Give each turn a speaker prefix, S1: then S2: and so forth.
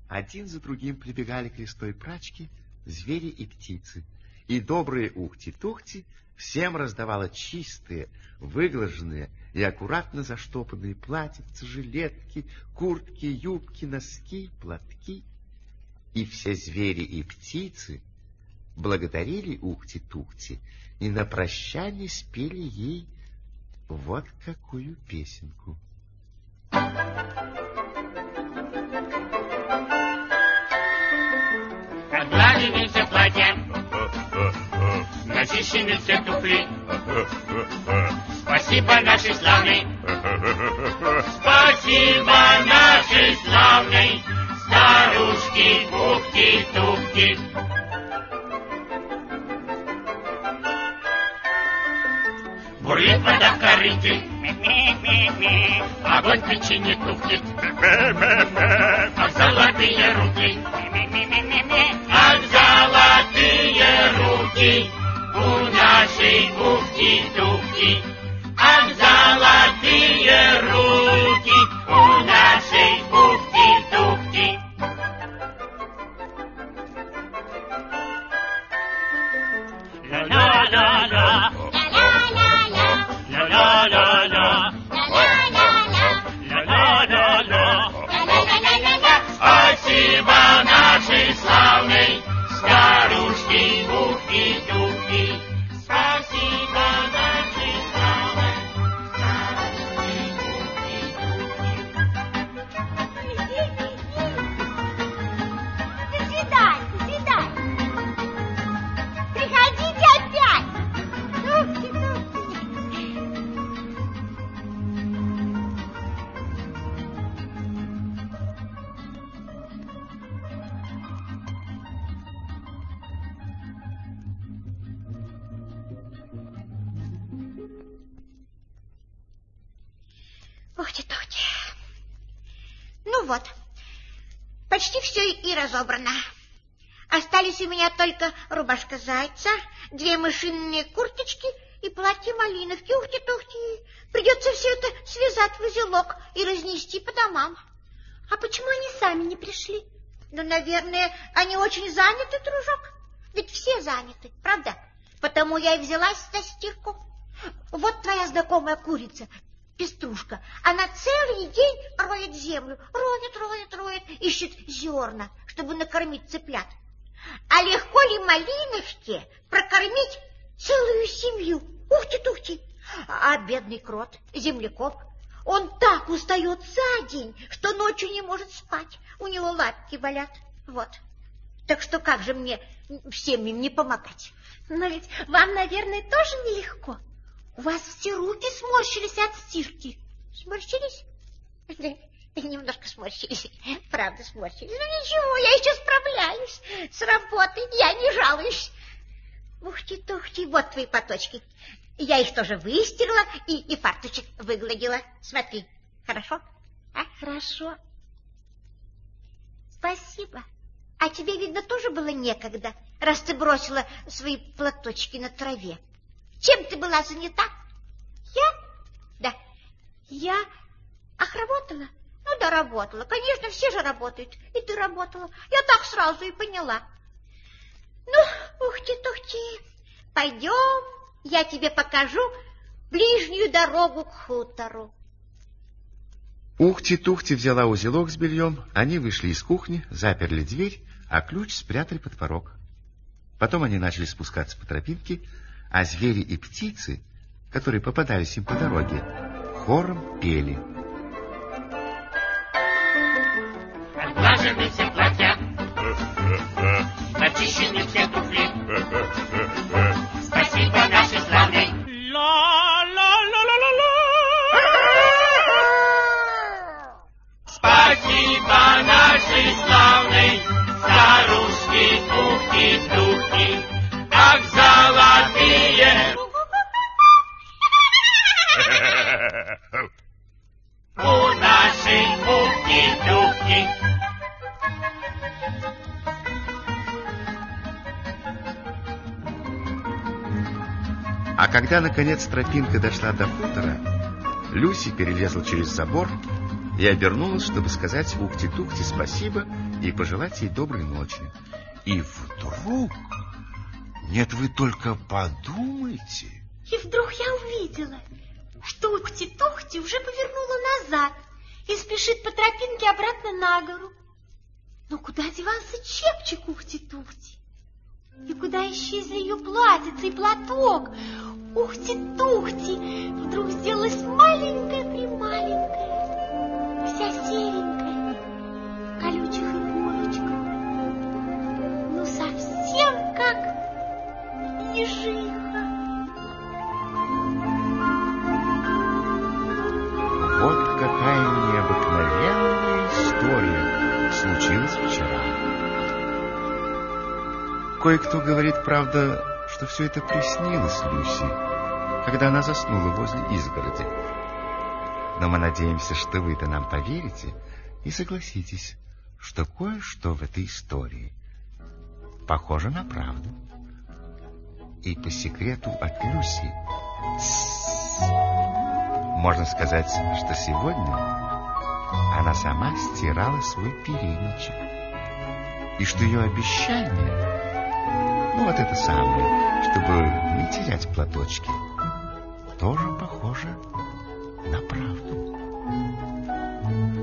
S1: Один за другим прибегали к лесной прачке звери и птицы, и добрые Ухти-Тухти всем раздавала чистые, выглаженные и аккуратно заштопанные платьица, жилетки, куртки, юбки, носки, платки. И все звери и птицы благодарили Ухти-Тухти и на прощание спели ей вот какую песенку.
S2: Отгладили все платья, начищены все туфли. Спасибо нашей славной, спасибо нашей славной старушке Ухти-Тухти. Бурлит вода в корыте, огонь в печи тухнет. Ах, золотые руки, ах, золотые руки у нашей Ухти-Тухти. Ах, золотые руки у нашей Ухти-Тухти. Ла-ла-ла-ла. Спасибо нашей славной старушке Ухти-Тухти. Спасибо нашей славной старушке Ухти-Тухти.
S3: До свидания. Приходите опять. Ухти-Тухти. Ухти-Тухти. Ну вот, почти все и разобрано. Остались у меня только рубашка зайца, 2 мышиные курточки и платье малиновки. Ухти-Тухти. Придется все это связать в узелок и разнести по домам. А почему они сами не пришли? Ну, наверное, они очень заняты, дружок. Ведь все заняты, правда? Потому я и взялась за стирку. Вот твоя знакомая курица, Пеструшка. Она целый день роет землю. Роет, ищет зерна, чтобы накормить цыплят. А легко ли малиновке прокормить целую семью? Ухти-Тухти. А бедный крот, землекоп, он так устает за день, что ночью не может спать. У него лапки болят. Вот. Так что как же мне всем им не помогать? Но ведь вам, наверное, тоже нелегко. У вас все руки сморщились от стирки. Сморщились? Немножко сморщились. Правда, сморщились. Ну ничего, я еще справляюсь с работой. Я не жалуюсь. Ухти-Тухти, вот твои платочки. Я их тоже выстирала и фарточек выгладила. Смотри, хорошо? А? Хорошо. Спасибо. А тебе, видно, тоже было некогда, раз ты бросила свои платочки на траве. Чем ты была занята? Я? Да. Я? Ах, работала? Ну да, работала. Конечно, все же работают. И ты работала. Я так сразу и поняла. Ну, Ухти-Тухти, пойдем, я тебе покажу ближнюю дорогу к хутору.
S1: Ухти-Тухти взяла узелок с бельем, они вышли из кухни, заперли дверь, а ключ спрятали под порог. Потом они начали спускаться по тропинке, а звери и птицы, которые попадались им по дороге, хором пели.
S2: Отглажены все платья, начищены все туфли. Спасибо нашей славной. Спасибо нашей славной старушке Ухти-Тухти. Ах, золотые у нашей Ухти-Тухти.
S1: А когда, наконец, тропинка дошла до хутора, Люси перелезла через забор и обернулась, чтобы сказать Ухти-Тухти спасибо и пожелать ей доброй ночи. И вдруг... Нет, вы только подумайте.
S4: И вдруг я увидела, что Ухти-Тухти уже повернула назад и спешит по тропинке обратно на гору. Но куда девался чепчик Ухти-Тухти? И куда исчезли ее платьице и платок? Ухти-Тухти вдруг сделалась маленькая-прималенькая, вся серенькая, в колючих иголочках. Ну, совсем как ежиха.
S1: Вот какая необыкновенная история случилась вчера. Кое-кто говорит, правда, что все это приснилось Люси, когда она заснула возле изгороди. Но мы надеемся, что вы-то нам поверите и согласитесь, что кое-что в этой истории похоже на правду. И по секрету от Люси можно сказать, что сегодня она сама стирала свой передничек, и что ее обещание, ну вот это самое, чтобы не терять платочки, тоже похоже на правду.